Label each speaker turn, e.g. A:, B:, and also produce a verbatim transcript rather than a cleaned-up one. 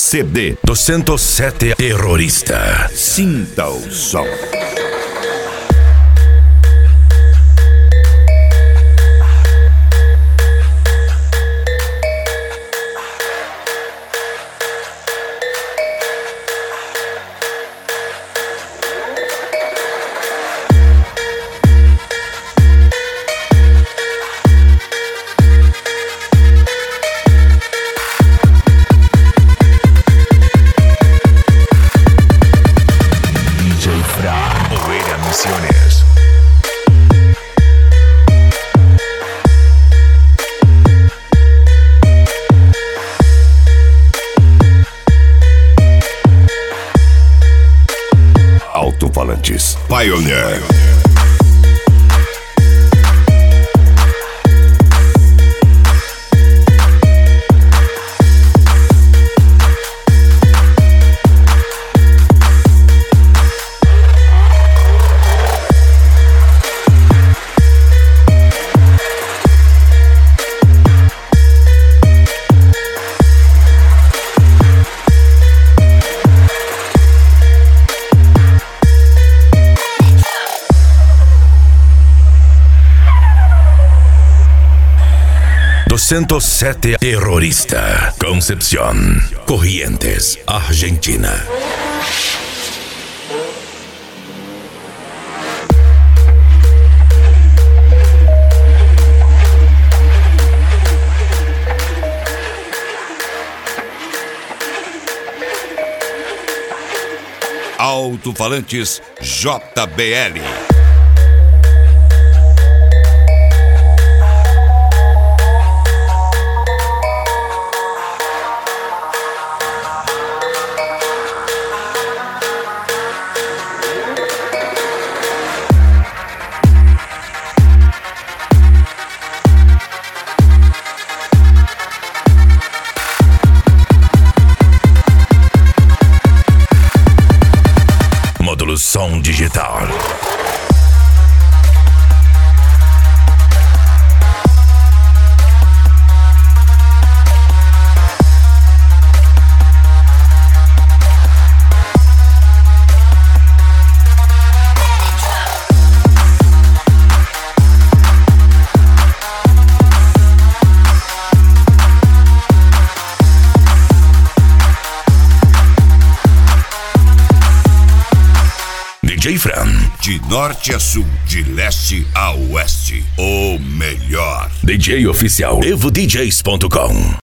A: C D duzentos e sete Terrorista. Sinta o som. Alto-falantes Pioneer. duzentos e sete Terrorista. Concepción, Corrientes, Argentina. Alto-falantes J B L. Módulo som digital. D J Fran. De norte a sul, de leste a oeste, o melhor. D J oficial evo D Js ponto com.